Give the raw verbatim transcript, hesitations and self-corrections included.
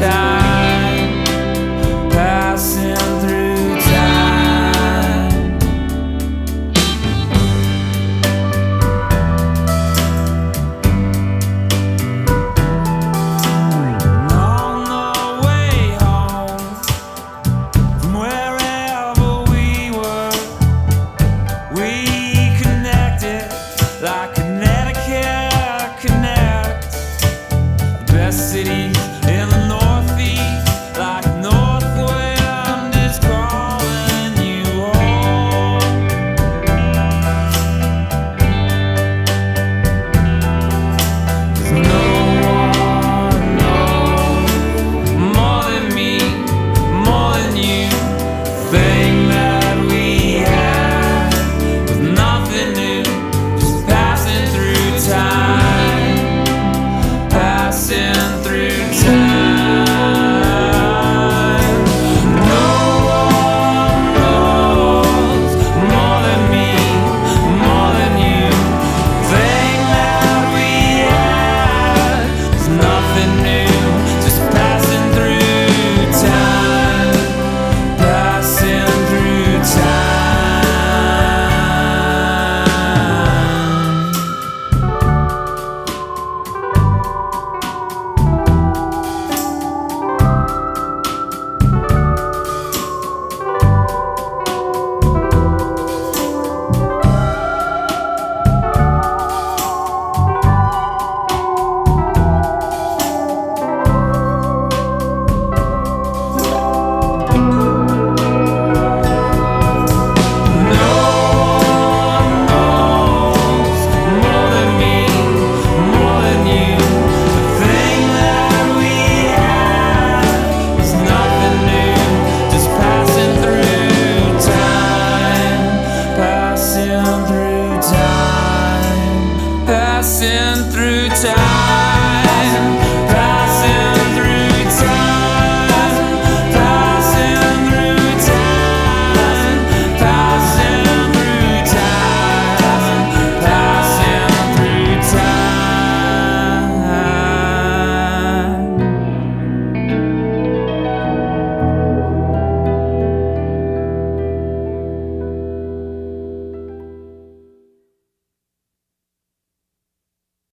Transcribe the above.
time, passing through time. On the way home from wherever we were, we connected like Connecticut connects. The best cities in the Northeast, like North Wind is calling you home. 'Cause no one knows more than me, more than you. Thing that we had was nothing new, just passing through time, passing through